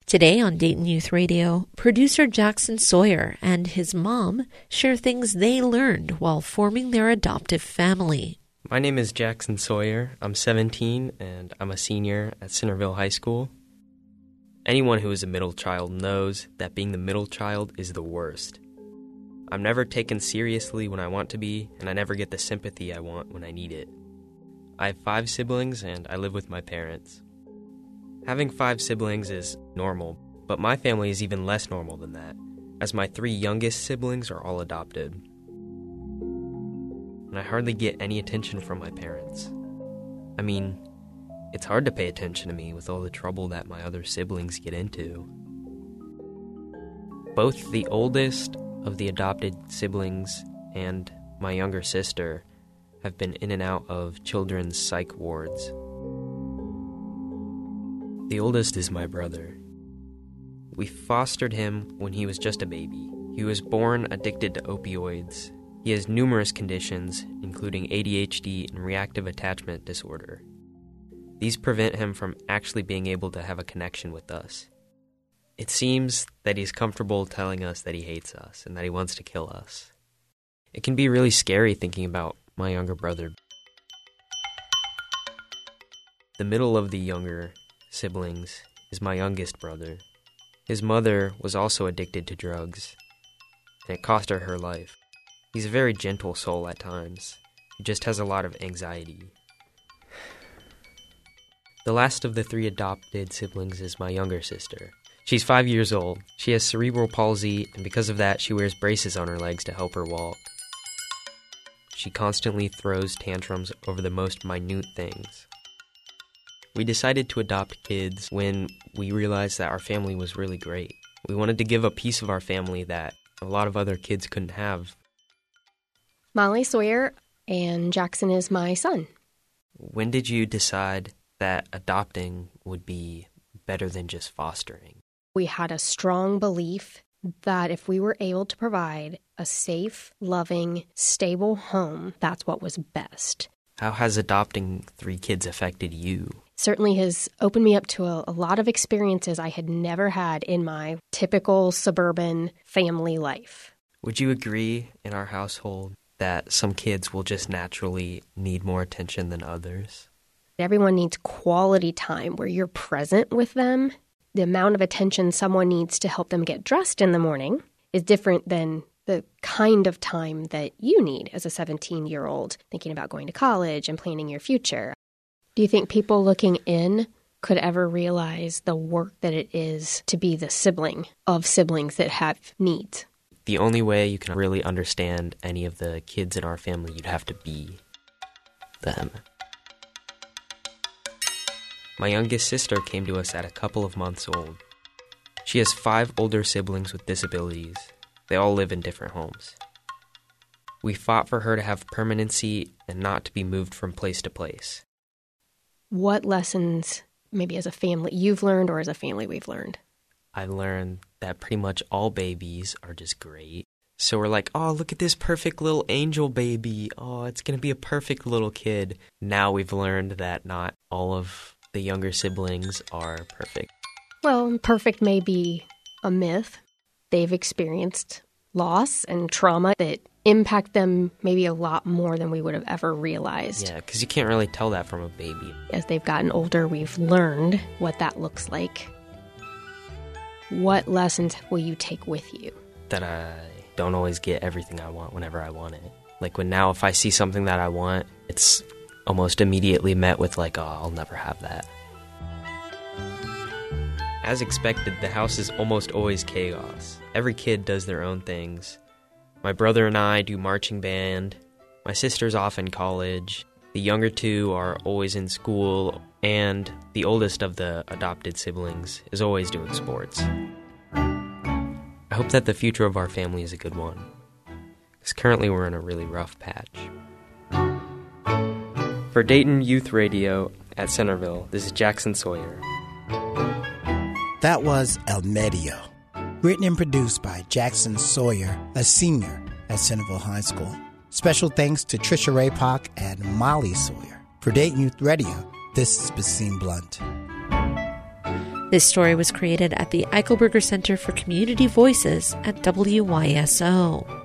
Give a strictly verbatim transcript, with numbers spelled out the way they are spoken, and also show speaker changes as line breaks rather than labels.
Today on Dayton Youth Radio, producer Jackson Sawyer and his mom share things they learned while forming their adoptive family.
My name is Jackson Sawyer. I'm seventeen, and I'm a senior at Centerville High School. Anyone who is a middle child knows that being the middle child is the worst. I'm never taken seriously when I want to be, and I never get the sympathy I want when I need it. I have five siblings, and I live with my parents. Having five siblings is normal, but my family is even less normal than that, as my three youngest siblings are all adopted. And I hardly get any attention from my parents. I mean, it's hard to pay attention to me with all the trouble that my other siblings get into. Both the oldest of the adopted siblings and my younger sister have been in and out of children's psych wards. The oldest is my brother. We fostered him when he was just a baby. He was born addicted to opioids. He has numerous conditions, including A D H D and reactive attachment disorder. These prevent him from actually being able to have a connection with us. It seems that he's comfortable telling us that he hates us and that he wants to kill us. It can be really scary thinking about my younger brother. The middle of the younger siblings is my youngest brother. His mother was also addicted to drugs, and it cost her her life. He's a very gentle soul at times. He just has a lot of anxiety. The last of the three adopted siblings is my younger sister. She's five years old. She has cerebral palsy, and because of that, she wears braces on her legs to help her walk. She constantly throws tantrums over the most minute things. We decided to adopt kids when we realized that our family was really great. We wanted to give a piece of our family that a lot of other kids couldn't have.
Molly Sawyer, and Jackson is my son.
When did you decide that adopting would be better than just fostering?
We had a strong belief that if we were able to provide a safe, loving, stable home, that's what was best.
How has adopting three kids affected you?
Certainly has opened me up to a, a lot of experiences I had never had in my typical suburban family life.
Would you agree in our household that some kids will just naturally need more attention than others?
Everyone needs quality time where you're present with them. The amount of attention someone needs to help them get dressed in the morning is different than the kind of time that you need as a seventeen-year-old thinking about going to college and planning your future. Do you think people looking in could ever realize the work that it is to be the sibling of siblings that have needs?
The only way you can really understand any of the kids in our family, you'd have to be them. My youngest sister came to us at a couple of months old. She has five older siblings with disabilities. They all live in different homes. We fought for her to have permanency and not to be moved from place to place.
What lessons, maybe as a family, you've learned or as a family we've learned?
I learned that pretty much all babies are just great. So we're like, oh, look at this perfect little angel baby. Oh, it's going to be a perfect little kid. Now we've learned that not all of the younger siblings are perfect.
Well, perfect may be a myth. They've experienced loss and trauma that impact them maybe a lot more than we would have ever realized.
Yeah, because you can't really tell that from a baby.
As they've gotten older, we've learned what that looks like. What lessons will you take with you?
That I don't always get everything I want whenever I want it. Like when now if I see something that I want, it's almost immediately met with like, oh, I'll never have that. As expected, the house is almost always chaos. Every kid does their own things. My brother and I do marching band. My sister's off in college. The younger two are always in school. And the oldest of the adopted siblings is always doing sports. I hope that the future of our family is a good one. Because currently we're in a really rough patch. For Dayton Youth Radio at Centerville, this is Jackson Sawyer.
That was El Medio, written and produced by Jackson Sawyer, a senior at Centerville High School. Special thanks to Trisha Raypock and Molly Sawyer. For Dayton Youth Radio, this is Basim Blunt.
This story was created at the Eichelberger Center for Community Voices at W Y S O.